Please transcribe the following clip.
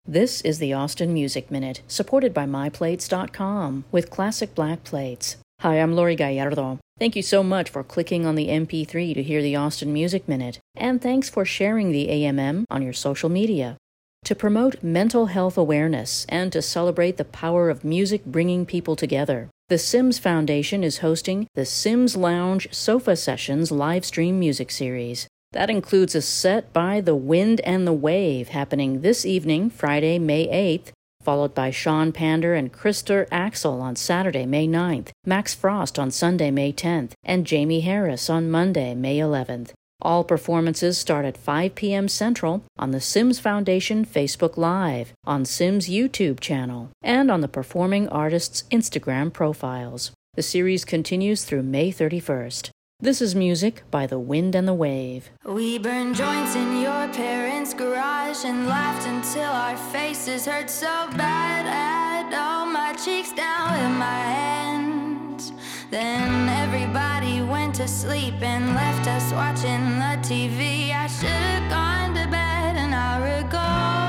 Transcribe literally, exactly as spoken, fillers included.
This is the Austin Music Minute, supported by my plates dot com with classic black plates. Hi, I'm Lori Gallardo. Thank you so much for clicking on the M P three to hear the Austin Music Minute, and thanks for sharing the A M M on your social media. To promote mental health awareness and to celebrate the power of music bringing people together, the Sims Foundation is hosting the Sims Lounge Sofa Sessions live stream music series. That includes a set by The Wind and the Wave happening this evening, Friday, May eighth, followed by Sean Pander and Krister Axel on Saturday, May ninth, Max Frost on Sunday, May tenth, and Jamie Harris on Monday, May eleventh. All performances start at five p.m. Central on the Sims Foundation Facebook Live, on Sims YouTube channel, and on the performing artists' Instagram profiles. The series continues through May thirty-first. This is music by The Wind and the Wave. We burned joints in your parents' garage and laughed until our faces hurt so bad. Had all my cheeks down with my hands. Then everybody went to sleep and left us watching the T V. I should've gone to bed an hour ago.